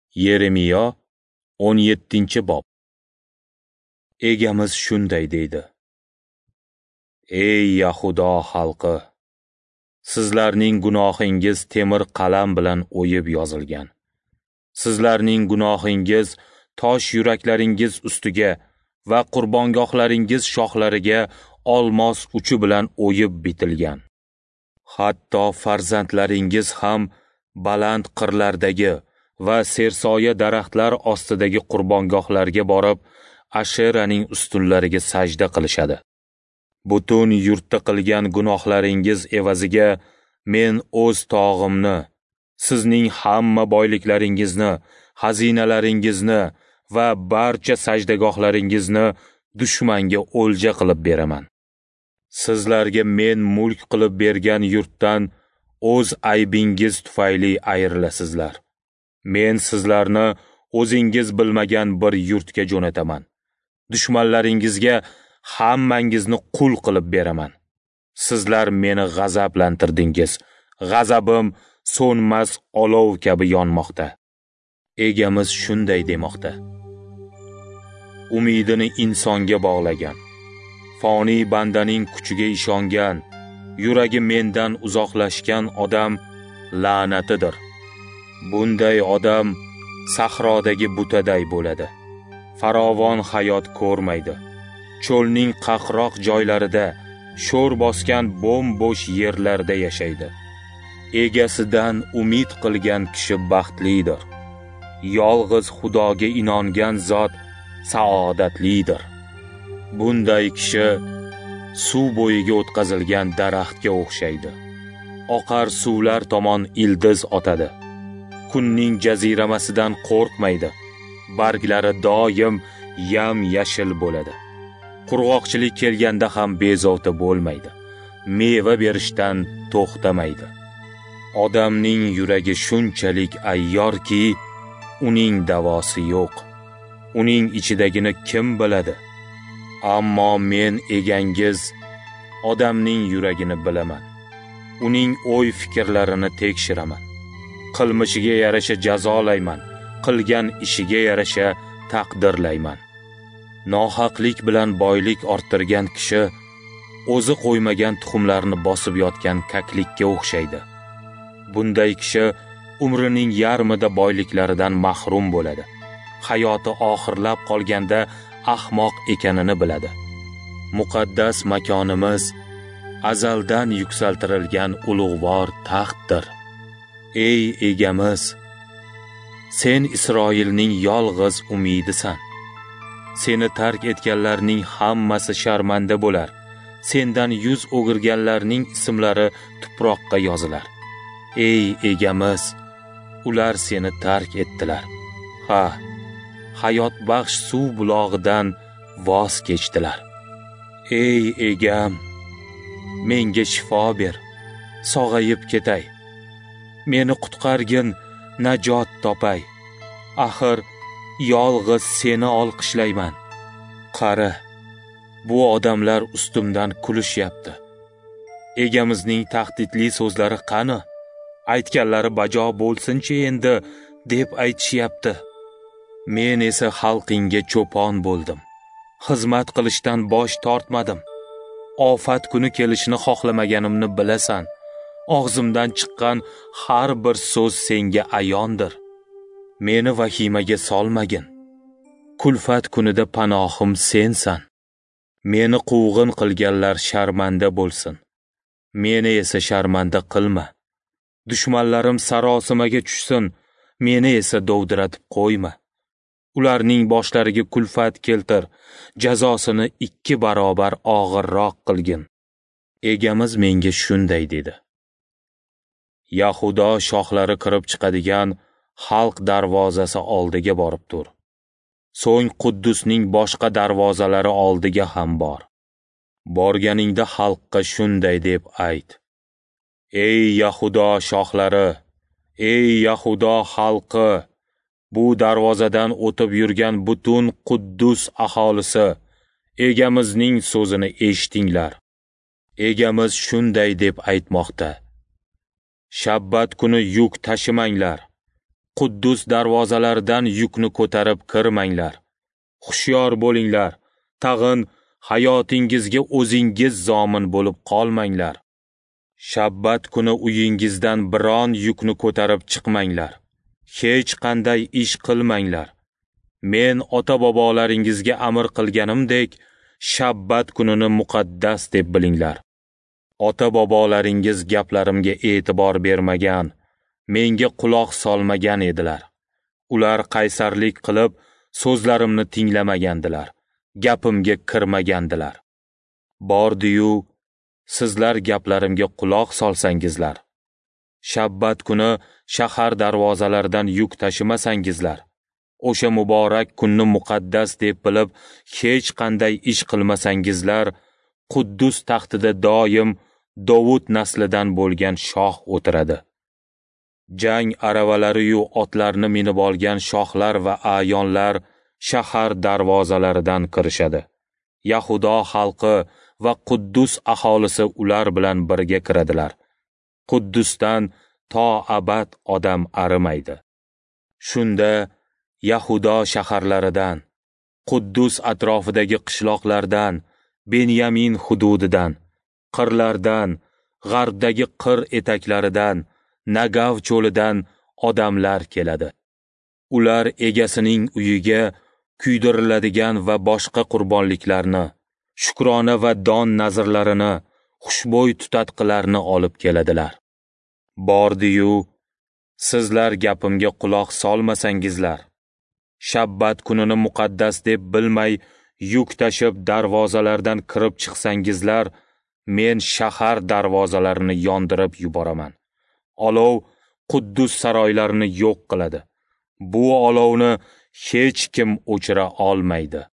Yeremiyo 17-bob. Egamiz shunday deydi: Ey Yahudo xalqi, sizlarning gunohingiz temir qalam bilan o'yib yozilgan. Sizlarning gunohingiz tosh yuraklaringiz ustiga va qurbongohlaringiz shoxlariga olmos uchi bilan o'yib bitilgan. Hatto farzandlaringiz ham baland qirlardagi va sersoya daraxtlar ostidagi qurbongohlarga borib, Asheraning ustunlariga sajda qilishadi. Butun yurtda qilgan gunohlaringiz evaziga men o'z tog'imni, sizning hamma boyliklaringizni, xazinalaringizni va barcha sajdagohlaringizni dushmanga o'lja qilib beraman. Sizlarga men mulk qilib bergan yurtdan o'z aybingiz tufayli ayrilasizlar. Men sizlarni o'zingiz bilmagan bir yurtga jo'nataman. Dushmanlaringizga hammangizni qul qilib beraman. Sizlar meni g'azablantirdingiz. G'azabim so'nmas olov kabi yonmoqda. Egamiz shunday demoqda: Umidini insonga bog'lagan, foniy bandaning kuchiga ishongan, yuragi mendan uzoqlashgan odam la'natidir. Bunday odam sahrodagi butaday bo'ladi. Farovon hayot ko'rmaydi. Cho'lning qaqroq joylarida, sho'r bosgan bo'm-bo'sh yerlarda yashaydi. Egasidan umid qilgan kishi baxtlidir. Yolg'iz Xudoga inongan zot saodatlidir. Bunday kishi suv bo'yiga o'tkazilgan daraxtga o'xshaydi. Oqar suvlar tomon ildiz otadi. Kunning jaziramasidan qo'rqmaydi. Barglari doim yam-yashil bo'ladi. Qurg'oqchilik kelganda ham bezovta bo'lmaydi. Meva berishdan to'xtamaydi. Odamning yuragi shunchalik ayyorki, uning davosi yo'q. Uning ichidagini kim biladi? Ammo men egangiz odamning yuragini bilaman. Uning o'y-fikrlarini tekshiraman. Qilmishiga yarasha jazolayman, qilgan ishiga yarasha taqdirlayman. Nohaqlik bilan boylik orttirgan kishi o'zi qo'ymagan tuxumlarni bosib yotgan kaklikka o'xshaydi. Bunday kishi umrining yarmida boyliklaridan mahrum bo'ladi. Hayoti oxirlab qolganda ahmoq ekanini biladi. Muqaddas makonimiz azaldan yuksaltirilgan ulug'vor taxtdir. Ey egamiz, sen Isroilning yolg'iz umidisan. Seni tark etganlarning hammasi sharmanda bo'lar. Sendan yuz o'girganlarning ismlari tuproqqa yozilar. Ey egamiz, ular seni tark etdilar. Hayot baxsh suv bulog'idan voz kechdilar. Ey egam, menga shifo ber, sog'ayib ketay. Meni qutqargin, najot topay. Axir yolg'iz seni olqishlayman. Qara, bu odamlar ustimdan kulishyapti. Egamizning tahdidli so'zlari qani? Aytganlari bajo bo'lsin-chi endi deb aytishyapti. Men esa xalqingga cho'pon bo'ldim. Xizmat qilishdan bosh tortmadim. Ofat kuni kelishini xohlamaganimni bilasan. Og'zimdan chiqqan har bir so'z senga ayondir. Meni vahimaga solmagin. Kulfat kunida panohim sensan. Meni quvg'in qilganlar sharmanda bo'lsin. Meni esa sharmanda qilma. Dushmanlarim sarosimaga tushsin, meni esa dovdiratib qo'yma. Ularning boshlariga kulfat keltir, jazosini 2 barobar og'irroq qilgin. Egamiz menga shunday dedi: Yahudo shoxlari kirib chiqadigan xalq darvozasi oldiga borib tur. So'ng Quddusning boshqa darvozalari oldiga ham bor. Borganingda xalqqa shunday deb ayt: Ey Yahudo shoxlari, ey Yahudo xalqi, bu darvozadan o'tib yurgan butun Quddus aholisi, egamizning so'zini eshitinglar. Egamiz shunday deb aytmoqda: Shabbat kuni yuk tashimanglar. Quddus darvozalaridan yukni ko'tarib kirmanglar. Hushyor bo'linglar. Tag'in hayotingizga o'zingiz zomin bo'lib qolmanglar. Shabbat kuni uyingizdan biron yukni ko'tarib chiqmanglar. Hech qanday ish qilmanglar. Men ota-bobolaringizga amr qilganimdek, Shabbat kunini muqaddas deb bilinglar. Ota-bobolaringiz gaplarimga e'tibor bermagan, menga quloq solmagan edilar. Ular qaysarlik qilib, so'zlarimni tinglamagandilar, gapimga kirmagandilar. Bordi-yu, sizlar gaplarimga quloq solsangizlar, Shabbat kuni shahar darvozalaridan yuk tashimasangizlar, o'sha muborak kunni muqaddas deb bilib, hech qanday ish qilmasangizlar, Quddus taxtida doim Dovud naslidan bo'lgan shoh o'tiradi. Jang aravalari-yu otlarni minib olgan shohlar va ayonlar shahar darvozalaridan kirishadi. Yahudo xalqi va Quddus aholisi ular bilan birga kiradilar. Quddusdan to abad odam arimaydi. Shunda Yahudo shaharlaridan, Quddus atrofidagi qishloqlardan, Benyamin hududidan, qirlardan, g'arbdagi qir etaklaridan, Nagav cho'lidan odamlar keladi. Ular egasining uyiga kuydiriladigan va boshqa qurbonliklarni, shukrona va don nazrlarini, xushbo'y tutatqilarni olib keladilar. Bordi-yu, sizlar gapimga quloq solmasangizlar, Shabbat kunini muqaddas deb bilmay, yuk tashib darvozalardan kirib chiqsangizlar, men shahar darvozalarini yondirib yuboraman. Olov Quddus saroylarini yo'q qiladi. Bu olovni hech kim o'chira olmaydi.